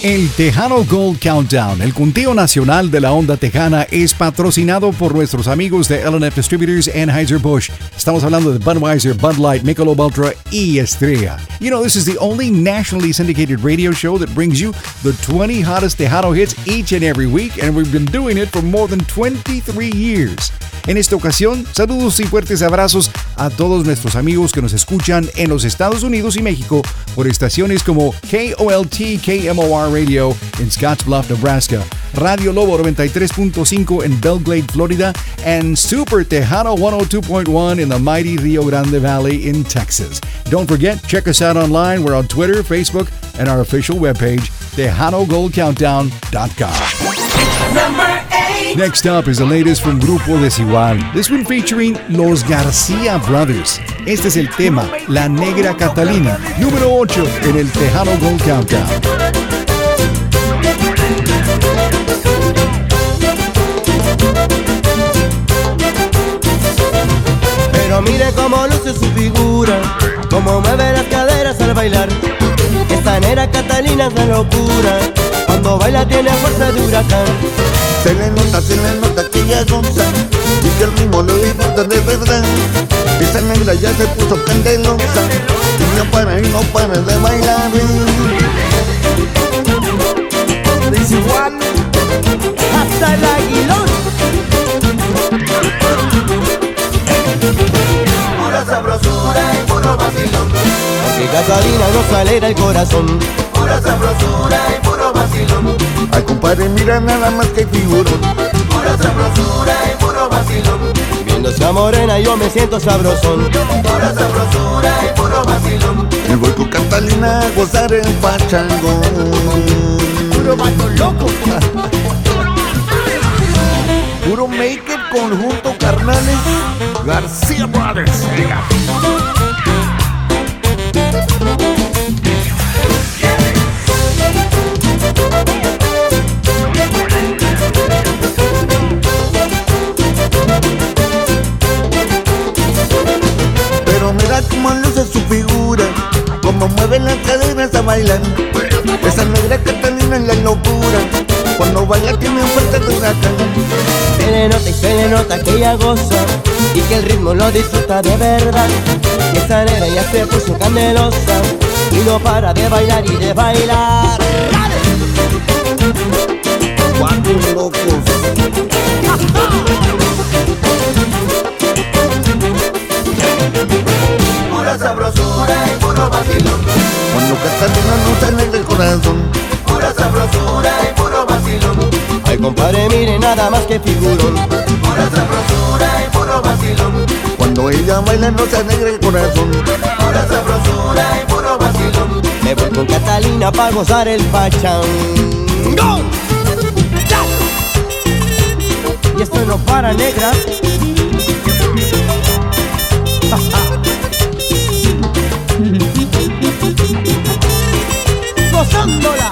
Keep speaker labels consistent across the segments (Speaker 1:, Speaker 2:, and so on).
Speaker 1: El Tejano Gold Countdown, el conteo nacional de la onda tejana, es patrocinado por nuestros amigos de L&F Distributors, Anheuser-Busch. Estamos hablando de Budweiser, Bud Light, Michelob Ultra y Estrella. You know, this is the only nationally syndicated radio show that brings you the 20 hottest Tejano hits each and every week, and we've been doing it for more than 23 years. En esta ocasión, saludos y fuertes abrazos a todos nuestros amigos que nos escuchan en los Estados Unidos y México por estaciones como KOLT KMOR Radio en Scottsbluff, Nebraska, Radio Lobo 93.5 en Belle Glade, Florida, and Super Tejano 102.1 in the mighty Rio Grande Valley in Texas. Don't forget, check us out online. We're on Twitter, Facebook, and our official webpage, TejanoGoldCountdown.com.
Speaker 2: Number 8.
Speaker 1: Next up is the latest from Grupo Desigual. This one featuring Los García Brothers. Este es el tema, La Negra Catalina, número 8 en el Tejano Gold Countdown.
Speaker 3: Pero mire cómo luce su figura, cómo mueve las caderas al bailar. Esta negra Catalina es la locura, cuando baila tiene fuerza de huracán.
Speaker 4: Se le nota que ella goza y que el ritmo lo disfruta de verdad. Esa negra ya se puso candelosa y no para de bailar.
Speaker 3: Desigual hasta el aguilón.
Speaker 2: Pura sabrosura y puro vacilón.
Speaker 3: Que Catalina nos alegra el corazón.
Speaker 2: Pura sabrosura y puro vacilón.
Speaker 4: Ay, compadre, mira nada más que figurón.
Speaker 2: Pura sabrosura y puro vacilón.
Speaker 3: Viendo esa morena yo me siento sabrosón.
Speaker 2: Pura sabrosura y puro vacilón.
Speaker 4: Me voy con Catalina a gozar el pachangón.
Speaker 3: Puro vato loco.
Speaker 4: Puro make it conjunto carnales García Brothers. Pero mira cómo luce su figura, cómo mueve las caderas a bailar. Esa negra Catalina es la locura, cuando baila tiene fuerza de huracán.
Speaker 3: Se le nota que ella goza y que el ritmo lo disfruta de verdad. Y esa negra ya se puso candelosa y no para de bailar y de bailar. ¡Dale!
Speaker 4: Cuatro locos.
Speaker 2: Pura sabrosura y puro vacilón.
Speaker 4: Cuando Catalina nos sale del corazón.
Speaker 2: Pura sabrosura y puro vacilón.
Speaker 3: Ay, compadre, mire nada más que figurón.
Speaker 2: Pura sabrosura y puro vacilón.
Speaker 4: Cuando ella baila nos alegra el corazón.
Speaker 2: Pura sabrosura y puro vacilón.
Speaker 3: Me voy con Catalina para gozar el pachangón. Y esto no para, negra. Gozándola.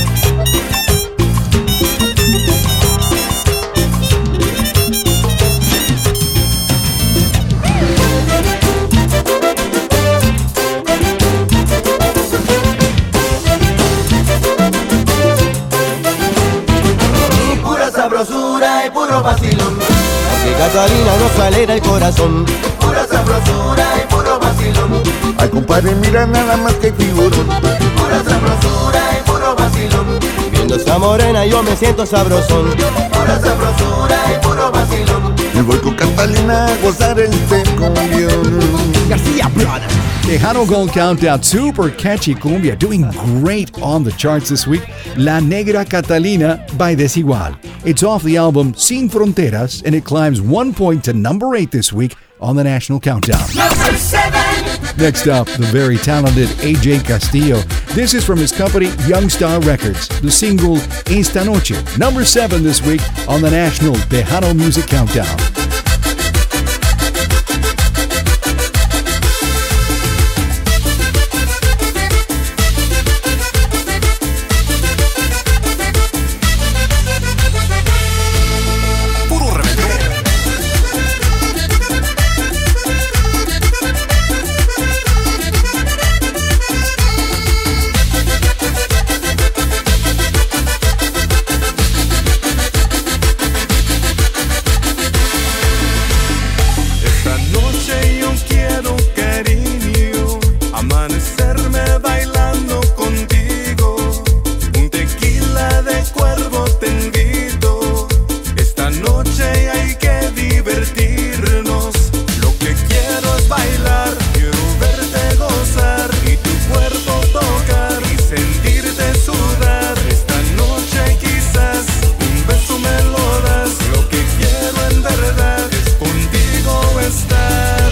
Speaker 2: Pura sabrosura y puro vacilón.
Speaker 3: Que Catalina nos alegra el corazón.
Speaker 2: Pura sabrosura y puro vacilón.
Speaker 4: Ay, compadre, mira nada más que figurón.
Speaker 2: Pura sabrosura y puro vacilón.
Speaker 3: Viendo esa morena yo me siento sabrosón.
Speaker 2: Pura sabrosura y puro vacilón.
Speaker 4: Me voy con Catalina a gozar este cumbión.
Speaker 3: García Brothers.
Speaker 1: Tejano Gold Countdown, super catchy cumbia, doing great on the charts this week. La Negra Catalina by Desigual. It's off the album Sin Fronteras, and it climbs 1 point to number 8 this week on the National Countdown.
Speaker 2: Number 7.
Speaker 1: Next up, the very talented AJ Castillo. This is from his company Young Star Records. The single Esta Noche, number 7 this week on the National Tejano Music Countdown.
Speaker 5: amanecerme bailando contigo. Un tequila de cuervo te invito. Esta noche hay que divertirnos. Lo que quiero es bailar, quiero verte gozar y tu cuerpo tocar y sentirte sudar. Esta noche quizás un beso me lo das. Lo que quiero en verdad es contigo estar.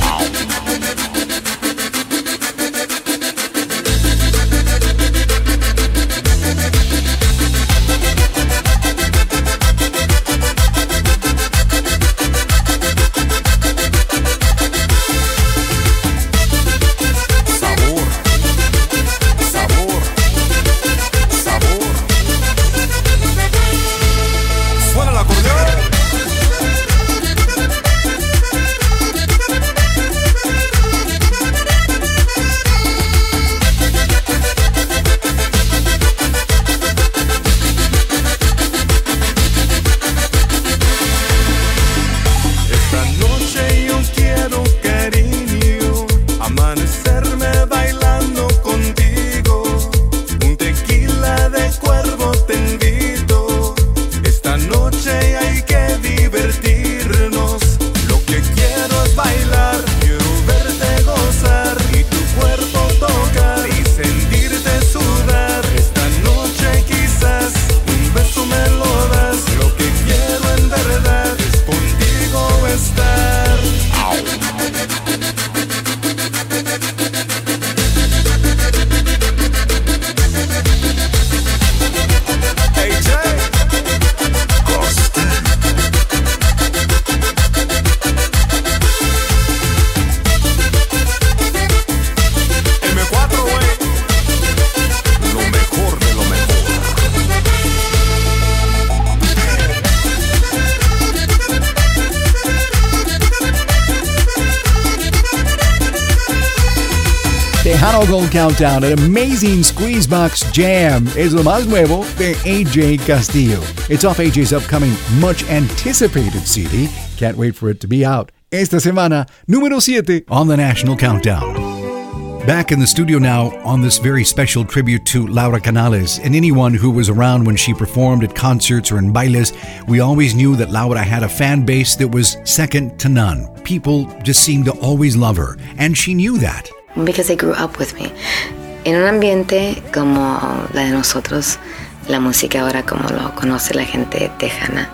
Speaker 1: Tejano Gold Countdown, an amazing Squeezebox jam, es lo más nuevo de AJ Castillo. It's off AJ's upcoming, much-anticipated CD. Can't wait for it to be out. Esta semana, número 7 on the National Countdown. Back in the studio now on this very special tribute to Laura Canales. And anyone who was around when she performed at concerts or in bailes, we always knew that Laura had a fan base that was second to none. People just seemed to always love her, and she knew that.
Speaker 6: Because they grew up with me. En un ambiente como la de nosotros, la música ahora como lo conoce la gente tejana,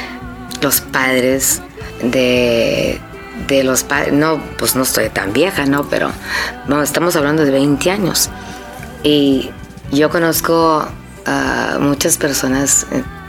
Speaker 6: los padres de los padres, no, pues no estoy tan vieja, ¿no? Pero no, estamos hablando de 20 años. Y yo conozco muchas personas,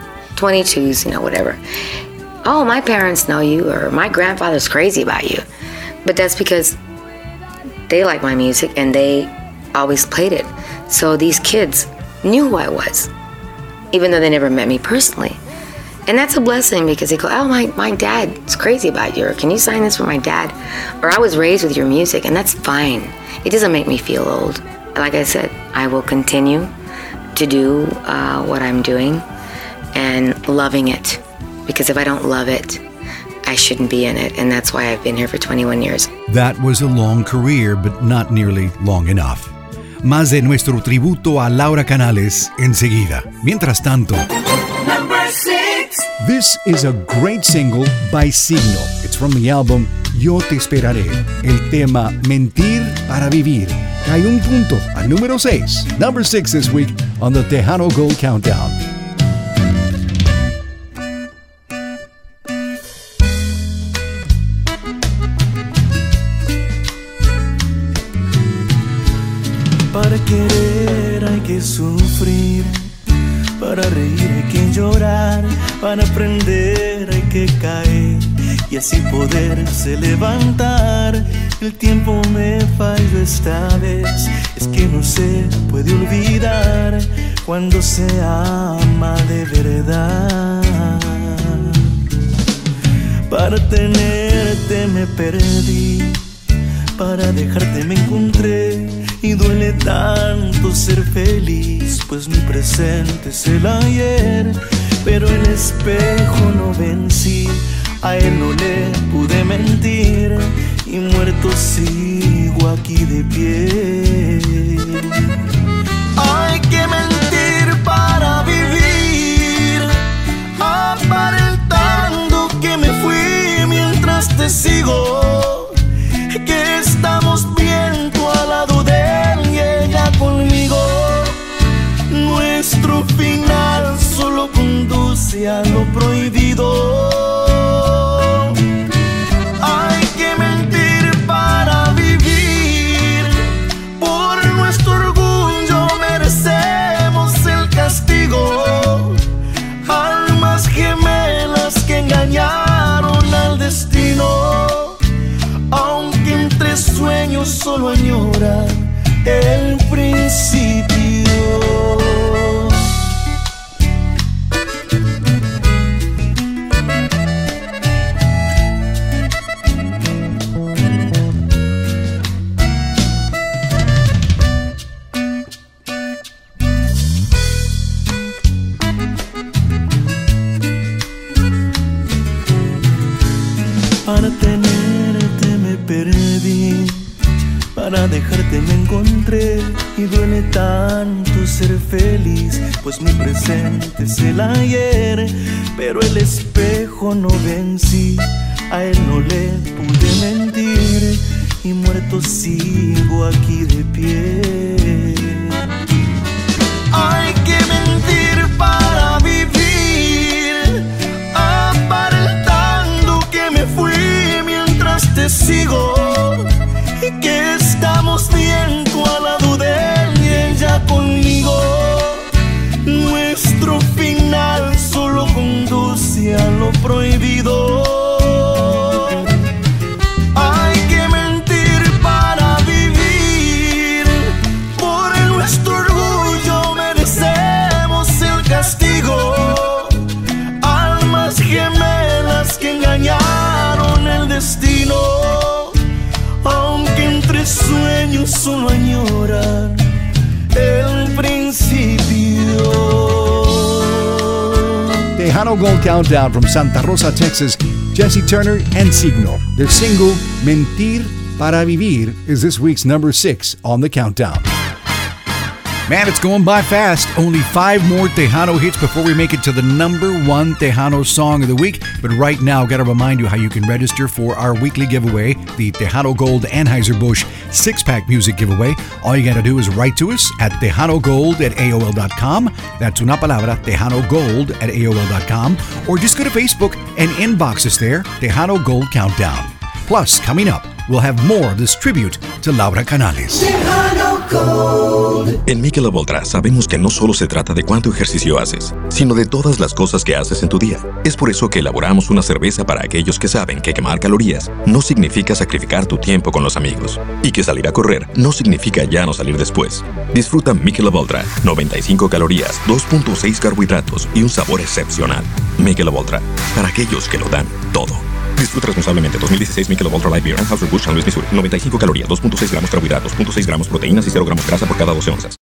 Speaker 6: 22s, whatever. Oh, my parents know you, or my grandfather's crazy about you. But that's because they like my music and they always played it. So these kids knew who I was, even though they never met me personally. And that's a blessing because they go, oh, my dad's crazy about you. Or can you sign this for my dad? Or I was raised with your music, and that's fine. It doesn't make me feel old. Like I said, I will continue to do what I'm doing and loving it. Because if I don't love it, I shouldn't be in it. And that's why I've been here for 21 years.
Speaker 1: That was a long career, but not nearly long enough. Más de nuestro tributo a Laura Canales enseguida. Mientras tanto,
Speaker 2: Number 6.
Speaker 1: this is a great single by Signo. It's from the album Yo Te Esperaré. El tema Mentir para Vivir. Cae un punto al número 6. Number 6 this week on the Tejano Gold Countdown.
Speaker 7: Para querer hay que sufrir, para reír hay que llorar, para aprender hay que caer y así poderse levantar. El tiempo me falló esta vez, es que no se puede olvidar cuando se ama de verdad. Para tenerte me perdí, para dejarte me encontré. Y duele tanto ser feliz, pues mi presente es el ayer. Pero el espejo no vencí, a él no le pude mentir. Y muerto sigo aquí de pie. conduce a lo prohibido. Hay que mentir para vivir. Por nuestro orgullo merecemos el castigo. Almas gemelas que engañaron al destino, aunque entre sueños solo añoran el principio. Para tenerte me perdí, para dejarte me encontré, y duele tanto ser feliz, pues mi presente es el ayer, pero el espejo no vencí, a él no le pude mentir, y muerto sigo aquí de pie. Hay que mentir para vivir, aparentando que me fui mientras te sigo, y que estamos bien tú al lado de él y ella conmigo. Nuestro final solo conduce a lo prohibido. Hay que mentir para vivir. Por nuestro orgullo merecemos el castigo. Almas gemelas que engañaron el destino, aunque entre sueños solo añoran el principio.
Speaker 1: Tejano Gold Countdown from Santa Rosa, Texas. Jesse Turner and Signo. Their single, Mentir para Vivir, is this week's number 6 on the countdown. Man, it's going by fast. Only 5 more Tejano hits before we make it to the number 1 Tejano song of the week. But right now, got to remind you how you can register for our weekly giveaway, the Tejano Gold Anheuser-Busch 6-pack music giveaway. All you got to do is write to us at tejanogold@aol.com. That's una palabra, tejanogold@aol.com. Or just go to Facebook and inbox us there, Tejano Gold Countdown. Plus, coming up, we'll have more of this tribute to Laura Canales.
Speaker 2: Tejano Gold.
Speaker 8: En Michelob Ultra sabemos que no solo se trata de cuánto ejercicio haces, sino de todas las cosas que haces en tu día. Es por eso que elaboramos una cerveza para aquellos que saben que quemar calorías no significa sacrificar tu tiempo con los amigos, y que salir a correr no significa ya no salir después. Disfruta Michelob Ultra, 95 calorías, 2.6 carbohidratos y un sabor excepcional. Michelob Ultra, para aquellos que lo dan todo. Disfruta responsablemente. 2016 Michelob Ultra Light Beer, Anheuser-Busch, San Luis, Missouri. 95 calorías, 2.6 gramos carbohidratos, 0.6 gramos proteínas y 0 gramos grasa por cada 12 onzas.